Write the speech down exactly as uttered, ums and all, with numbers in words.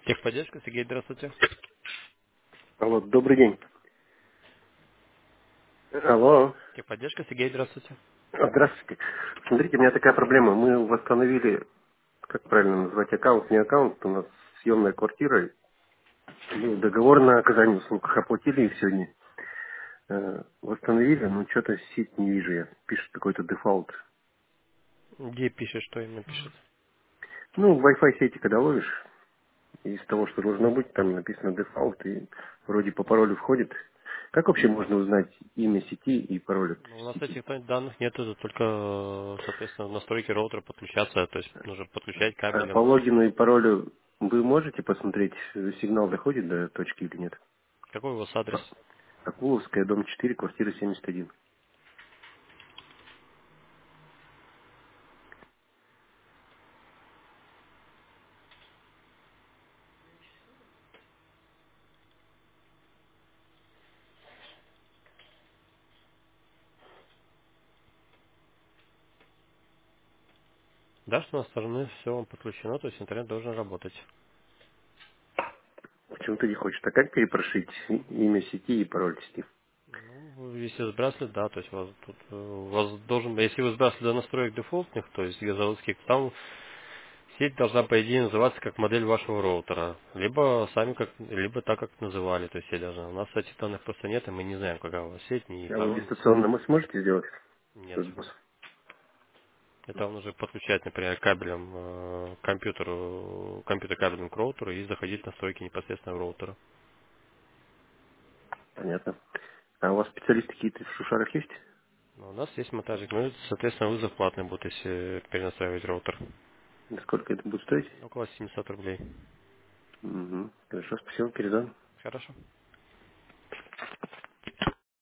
Техподдержка, Сергей, здравствуйте. Алло, добрый день. Алло. Техподдержка, Сергей, здравствуйте. А, Здравствуйте. Смотрите, у меня такая проблема. Мы восстановили, как правильно назвать, аккаунт, не аккаунт, у нас съемная квартира. Ну, договор на оказание услуг оплатили их сегодня. Э, Восстановили, но что-то сеть не вижу я. Пишет какой-то дефолт. Где пишет, что именно пишет? Ну, в Wi-Fi сети, когда ловишь, из того, что должно быть, там написано дефолт, и вроде по паролю входит. Как вообще можно узнать имя сети и пароль от Ну, у нас сети? этих данных нет, это только, э, соответственно, в настройки роутера подключаться, то есть нужно подключать А по кабелем. логину и паролю вы можете посмотреть, э, сигнал доходит до точки или нет? Какой у вас адрес? Акуловская, дом четыре, квартира семьдесят один. Да, что у нас стороны все подключено, то есть интернет должен работать. Почему-то не хочет. А как перепрошить и- имя сети и пароль сети? Ну, если сбрасывать, да, то есть у вас тут э, у вас должен, если вы сбрасывали до настроек дефолтных, то есть заводских, там сеть должна, по идее, называться как модель вашего роутера. Либо сами как, либо так, как называли, то есть сеть должна. У нас этих данных просто нет, и мы не знаем, какая у вас сеть, ни А вы пароль. дистанционно вы сможете сделать? Нет. Сброс? Это он уже подключать, например, кабелем э, к компьютеру, компьютер кабелем к роутеру и заходить в настройки непосредственно в роутера. Понятно. А у вас специалисты какие-то в Шушарах есть? Но у нас есть монтажик, ну и, соответственно, вызов платный будет, если перенастраивать роутер. И сколько это будет стоить? Около семьсот рублей. Угу. Хорошо, спасибо, передам. Хорошо.